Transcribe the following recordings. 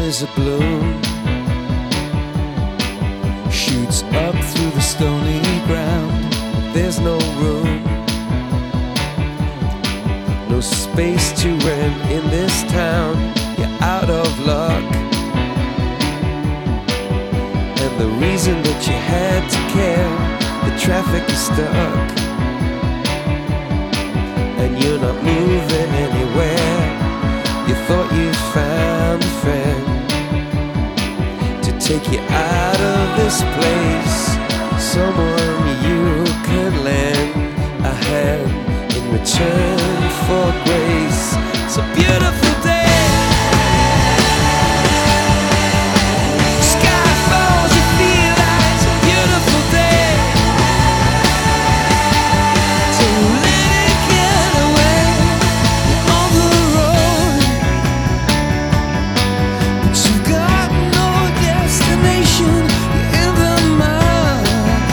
is a bloom, shoots up through the stony ground. There's no room, no space to rent in this town. You're out of luck, and the reason that you had to care, the traffic is stuck, and you're not moving anywhere. You thought you found a friend to take you out of this place, someone you could lend a hand in return for grace. It's a beautiful day. Sky falls, you feel like it's a beautiful day. So let it get away. You're on the road, but you've got no destination. You're in the mud,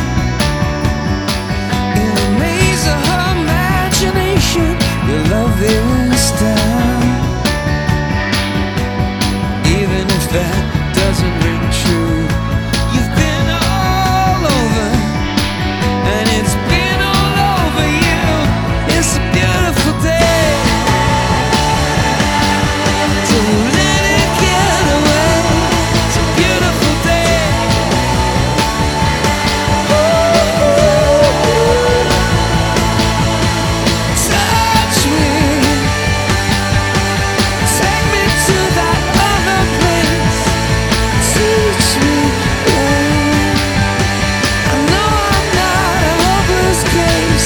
in a maze of her imagination. Your love is down, even if that doesn't ring true. You've been all over, and it's been all over you. It's a beautiful day. So let it get away. It's a beautiful day. Touch me, take me to that other place. Teach me, I know I'm not a hopeless case.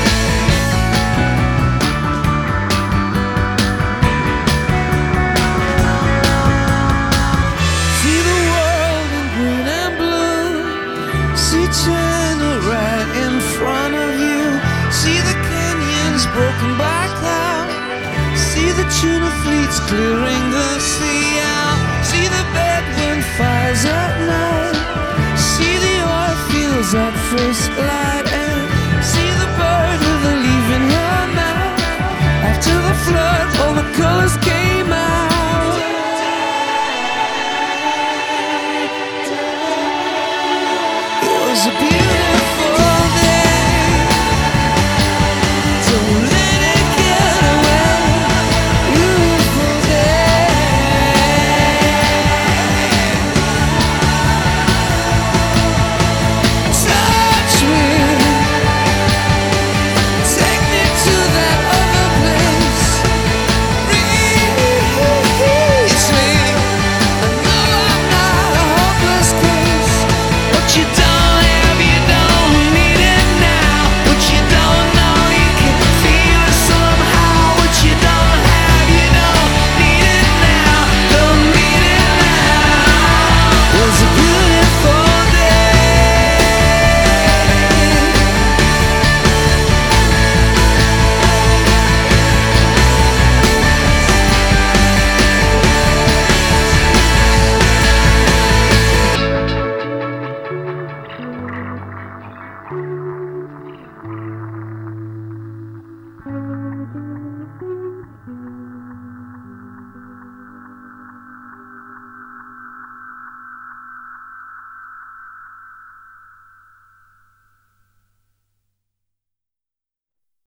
See the world in green and blue. See China right in front of you. See the canyons broken by cloud. See the tuna fleets clearing the sea out. See the bedroom fires at night. See the oil fields at first light. And see the bird with a leaf in her mouth. After the flood, all the colors came out. It was a beautiful